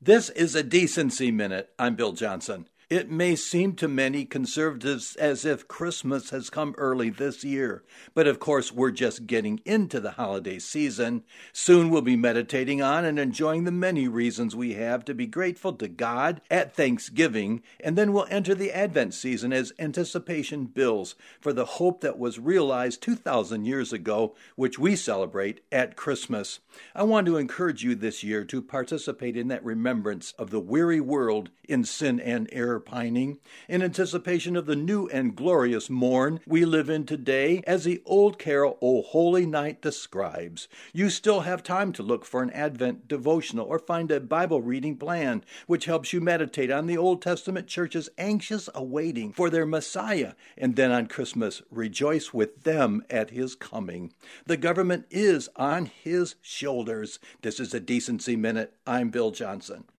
This is a Decency Minute. I'm Bill Johnson. It may seem to many conservatives as if Christmas has come early this year, but of course we're just getting into the holiday season. Soon we'll be meditating on and enjoying the many reasons we have to be grateful to God at Thanksgiving, and then we'll enter the Advent season as anticipation builds for the hope that was realized 2,000 years ago, which we celebrate at Christmas. I want to encourage you this year to participate in that remembrance of the weary world in sin and error pining, in anticipation of the new and glorious morn we live in today, as the old carol, O Holy Night, describes. You still have time to look for an Advent devotional or find a Bible reading plan which helps you meditate on the Old Testament church's anxious awaiting for their Messiah, and then on Christmas rejoice with them at his coming. The government is on his shoulders. This is a Decency Minute. I'm Bill Johnson.